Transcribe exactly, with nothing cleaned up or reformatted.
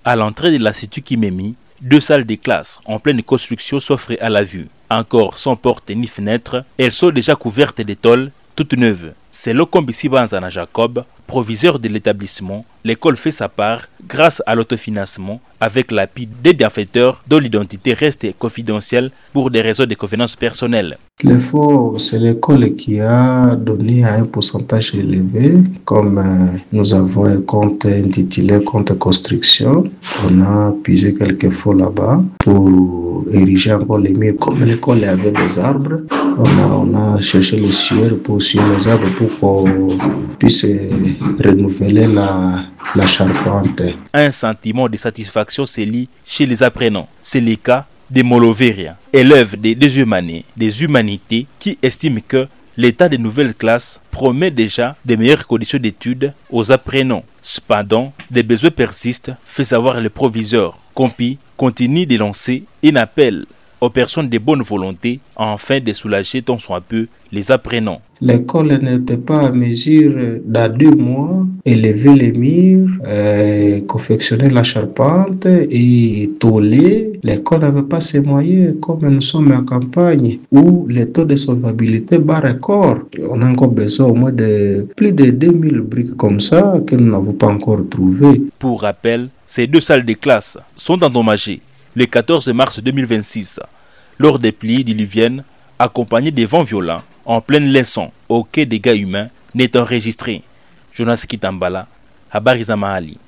À l'entrée de la Situ Kimemi, deux salles de classe en pleine construction s'offrent à la vue. Encore sans porte ni fenêtre, elles sont déjà couvertes de tôles toutes neuves. C'est Lokombisi Banzana Jacob, proviseur de l'établissement. L'école fait sa part grâce à l'autofinancement avec l'appui des bienfaiteurs dont l'identité reste confidentielle pour des raisons de convenance personnelle. L'effort, c'est l'école qui a donné à un pourcentage élevé. Comme euh, nous avons un compte intitulé compte construction, on a puisé quelques fonds là-bas pour ériger encore les murs. Comme l'école avait des arbres, on a, on a cherché les sueurs pour suivre les arbres pour qu'on puisse renouveler la, la charpente. Un sentiment de satisfaction se lit chez les apprenants. C'est le cas de Moloveria, élève des deuxième année des humanités, qui estime que l'état des nouvelles classes promet déjà de meilleures conditions d'études aux apprenants. Cependant, des besoins persistent, fait savoir le proviseur. Compi continue de lancer un appel aux personnes de bonne volonté afin de soulager tant soit peu les apprenants. L'école n'était pas à mesure, dans deux mois, élever les murs, euh, confectionner la charpente et tôler. L'école n'avait pas ses moyens, comme nous sommes en campagne, où le taux de solvabilité bat record. On a encore besoin au moins de plus de deux mille briques comme ça que nous n'avons pas encore trouvées. Pour rappel, ces deux salles de classe sont endommagées le quatorze mars deux mille vingt-six, lors des pluies diluviennes accompagnées des vents violents en pleine leçon. Aucun dégât humain n'est enregistré. Jonas Kitambala, Habari za Mahali.